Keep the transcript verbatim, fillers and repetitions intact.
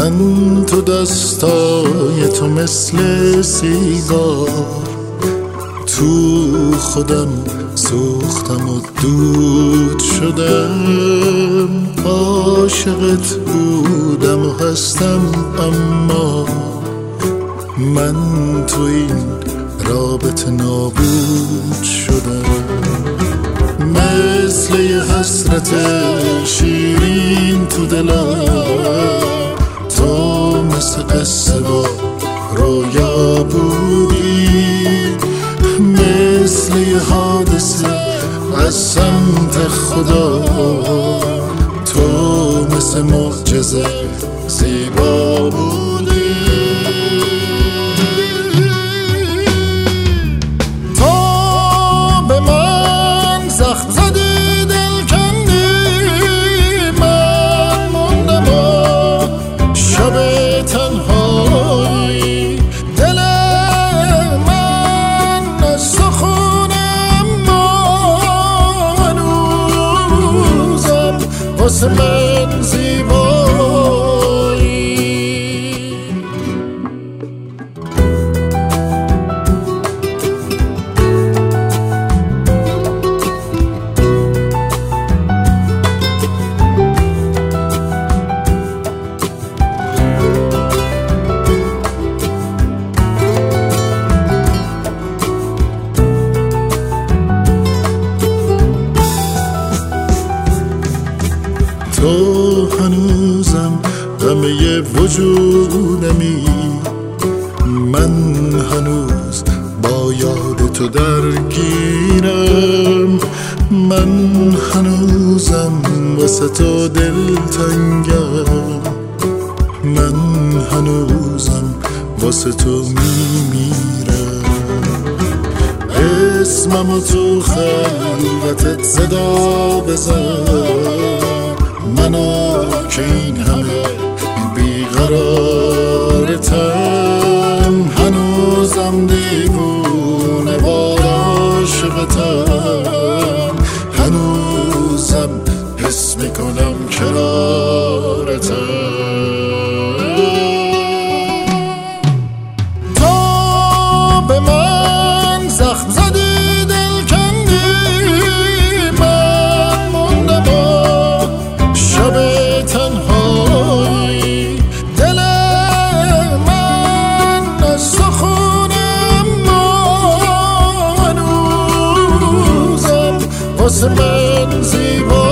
من تو دستای تو مثل سیگار، تو خودم سوختم و دود شدم. عاشقت بودم و هستم، اما من تو این رابطه نابود شدم. مثل یه حسرت شیرین تو دلم، تو مثل قصه با رویا بودی. مثل یه حادثه از سمت خدا، تو مثل معجزه زیبا بودی. واسه من زیبایی، تو هنوزم همه وجودمی. من هنوز با یاد تو درگیرم. من هنوزم واسه تو دلتنگم. من هنوزم واسه تو میمیرم. اسممو تو خلوتت صدا بزن، منو که این همه بیقرارتم. هنوزم دیوونه با عاشقتم، هنوزم حس میکنم کنارتم. تو به من زخم زدی، دل کندی، من موندم شب تنهایی. دل من از تو خونم، هنوزم واسه من زیبا.